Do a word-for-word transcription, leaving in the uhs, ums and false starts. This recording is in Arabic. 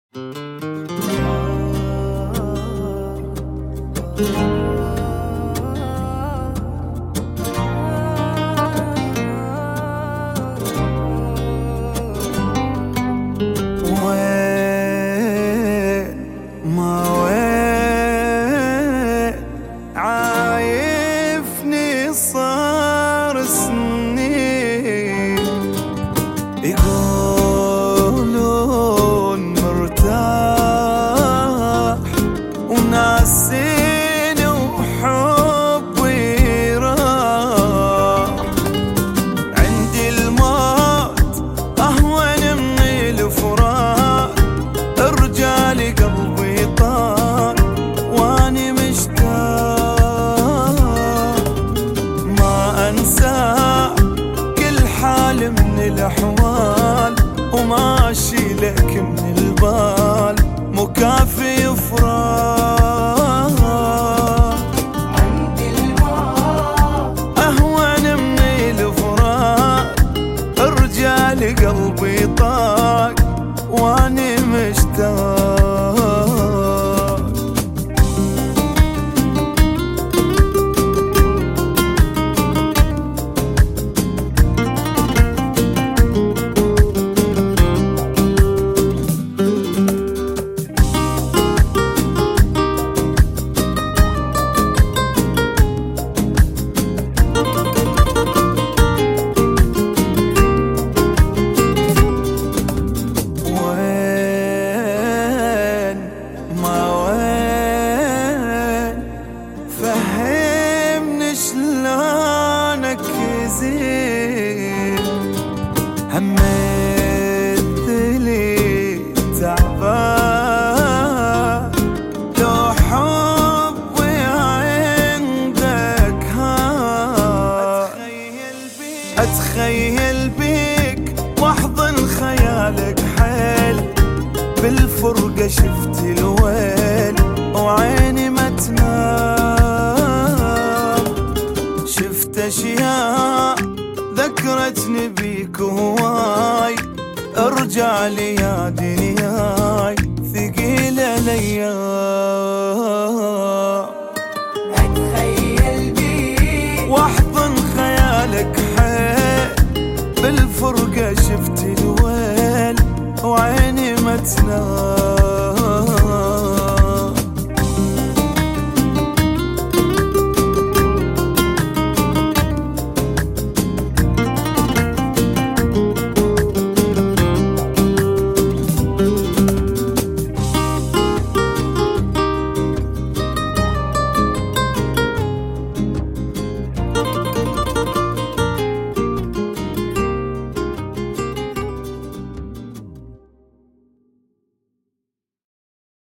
ما وين عايفني صار سنين، يقولون مرتاح وناسين وحبي راح، عندي الموت أهون من الفراق، رجالي قلبي طار واني مشتاق، ما انسى كل حال من الاحوال، وماشي لك من البال مكافي فراق، عندي الموت اهون من الفراق، رجالي قلبي طاق واني مشتاق. فهمني شلونك يزيد، همت لي تعبان، لو حبي عندك هان، اتخيل بيك واحضن خيالك حيل، بالفرقة شفت الويل وعيني ما تنام، شفت اشياء ذكرتني بيك هواي، ارجع لي يا دنياي ثقيل الايام، اتخيل بيك واحضن خيالك حيل، بالفرقة شفت الويل وعيني ما تنام.